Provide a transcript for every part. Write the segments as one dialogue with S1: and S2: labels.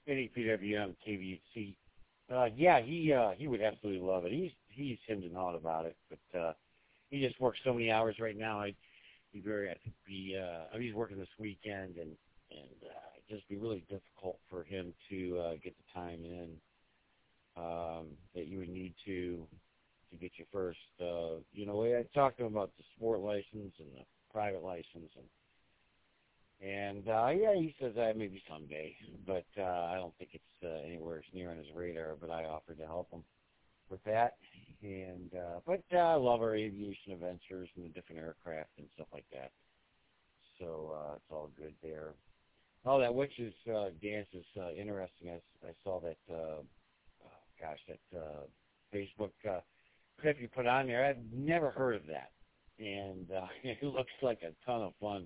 S1: Any PWM KVC. Yeah, he would absolutely love it. He's hemmed and hawed about it, but he just works so many hours right now. I think he's working this weekend, and just be really difficult for him to get the time in that you would need to get your first. I talked to him about the sport license and the private license, and yeah, he says maybe someday, but I don't think it's anywhere near on his radar. But I offered to help him with that, and but I love our aviation adventures and the different aircraft and stuff like that. So it's all good there. Oh, that witch's dance is interesting. I saw that. That Facebook clip you put on there. I've never heard of that, and it looks like a ton of fun.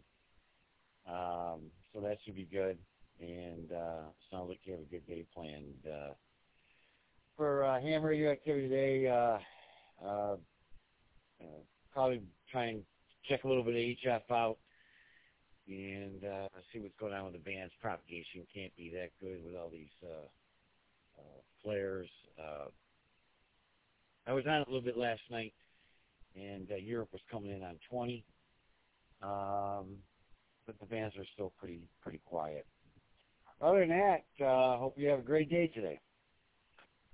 S1: So that should be good, and sounds like you have a good day planned for ham radio activity today. Probably try and check a little bit of HF out and see what's going on with the band's propagation. Can't be that good with all these flares. I was on it a little bit last night, and Europe was coming in on 20, but the bands are still pretty quiet. Other than that, hope you have a great day today.